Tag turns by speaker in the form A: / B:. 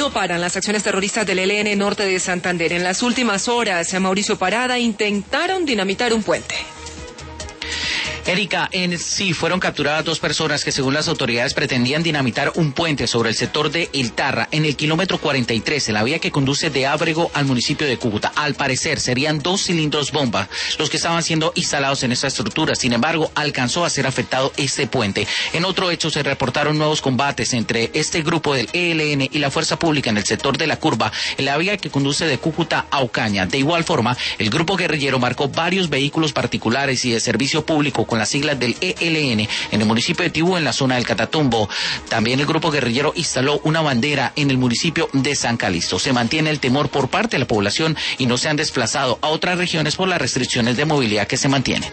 A: No paran las acciones terroristas del ELN norte de Santander. En las últimas horas, Mauricio Parada, intentaron dinamitar un puente.
B: Erika, sí, fueron capturadas 2 personas que según las autoridades pretendían dinamitar un puente sobre el sector de El Tarra, en el kilómetro 43, en la vía que conduce de Ábrego al municipio de Cúcuta. Al parecer serían 2 cilindros bomba los que estaban siendo instalados en esta estructura. Sin embargo, alcanzó a ser afectado este puente. En otro hecho se reportaron nuevos combates entre este grupo del ELN y la fuerza pública en el sector de La Curva, en la vía que conduce de Cúcuta a Ocaña. De igual forma, el grupo guerrillero marcó varios vehículos particulares y de servicio público con las siglas del ELN en el municipio de Tibú, en la zona del Catatumbo. También el grupo guerrillero instaló una bandera en el municipio de San Calixto. Se mantiene el temor por parte de la población y no se han desplazado a otras regiones por las restricciones de movilidad que se mantienen.